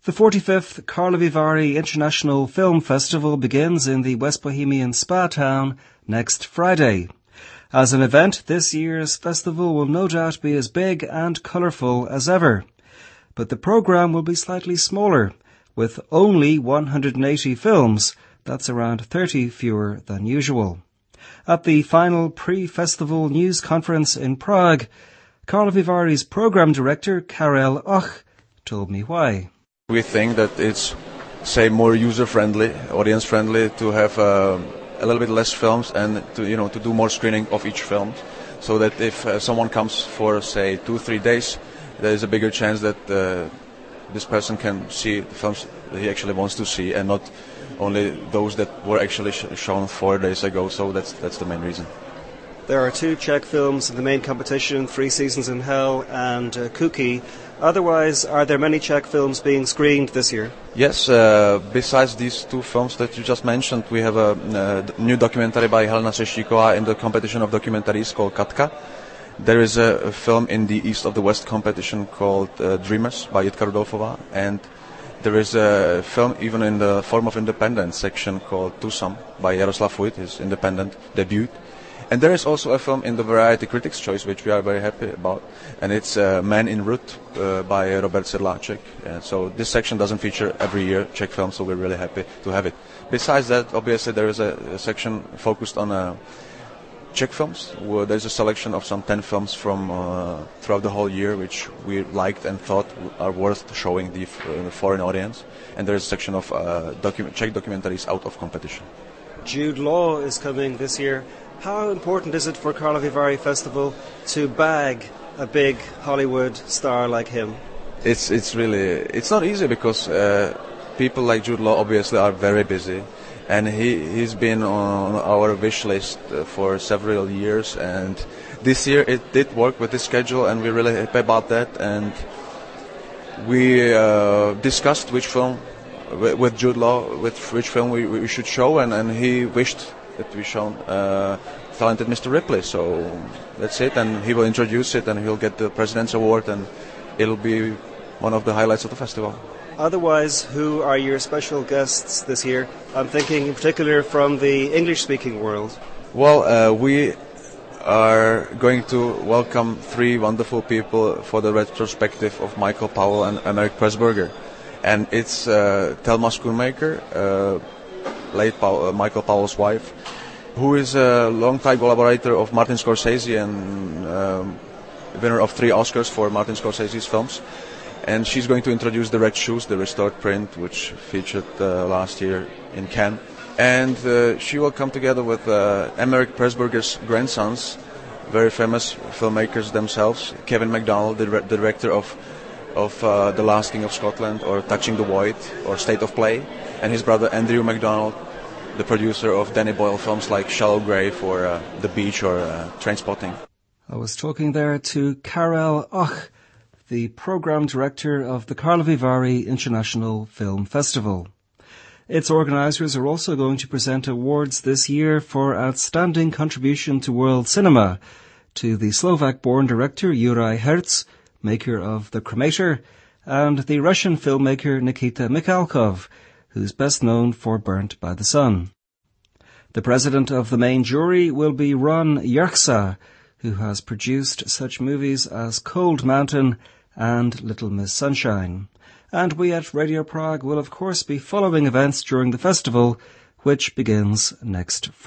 The 45th Karlovy Vary International Film Festival begins in the West Bohemian spa town next Friday. As an event, this year's festival will no doubt be as big and colourful as ever. But the programme will be slightly smaller, with only 180 films. That's around 30 fewer than usual. At the final pre-festival news conference in Prague, Karlovy Vary's programme director, Karel Och, told me why. We think that it's, more user-friendly, audience-friendly to have a little bit less films and to do more screening of each film, so that if someone comes for, 2-3 days, there is a bigger chance that this person can see the films that he actually wants to see and not only those that were actually shown 4 days ago. So that's the main reason. There are 2 Czech films in the main competition, 3 Seasons in Hell and Kuki. Otherwise, are there many Czech films being screened this year? Yes, besides these 2 films that you just mentioned, we have a new documentary by Helena Seštíková in the competition of documentaries called Katka. There is a film in the East of the West competition called Dreamers by Jitka Rudolfová, and there is a film even in the Form of Independence section called Tusam by Jaroslav Vujt, his independent debut. And there is also a film in the Variety Critics' Choice, which we are very happy about, and it's Man in Route by Robert Sedláček. So this section doesn't feature every year Czech films, so we're really happy to have it. Besides that, obviously, there is a section focused on Czech films. There's a selection of some 10 films from throughout the whole year, which we liked and thought are worth showing the foreign audience. And there's a section of Czech documentaries out of competition. Jude Law is coming this year. How important is it for Karlovy Vary Festival to bag a big Hollywood star like him? It's not easy because people like Jude Law obviously are very busy, and he's been on our wish list for several years, and this year it did work with the schedule, and we're really happy about that. And we discussed which film with Jude Law, which film we should show, and he wished that we shown Talented Mr. Ripley, so that's it, and he will introduce it and he'll get the President's Award, and it'll be one of the highlights of the festival. Otherwise, who are your special guests this year? I'm thinking in particular from the English-speaking world. Well, we are going to welcome 3 wonderful people for the retrospective of Michael Powell and Emeric Pressburger, and it's Thelma Schoonmaker, late Michael Powell's wife, who is a long-time collaborator of Martin Scorsese and winner of 3 Oscars for Martin Scorsese's films. And she's going to introduce The Red Shoes, the restored print, which featured last year in Cannes. And she will come together with Emeric Pressburger's grandsons, very famous filmmakers themselves, Kevin MacDonald, the director of The Last King of Scotland, or Touching the Void, or State of Play, and his brother Andrew MacDonald, the producer of Danny Boyle films like Shallow Grave or The Beach or Trainspotting. I was talking there to Karel Och, the programme director of the Karlovy Vary International Film Festival. Its organisers are also going to present awards this year for outstanding contribution to world cinema to the Slovak-born director Juraj Herz, maker of The Cremator, and the Russian filmmaker Nikita Mikhalkov, who's best known for Burnt by the Sun. The president of the main jury will be Ron Yerxa, who has produced such movies as Cold Mountain and Little Miss Sunshine. And we at Radio Prague will of course be following events during the festival, which begins next Friday.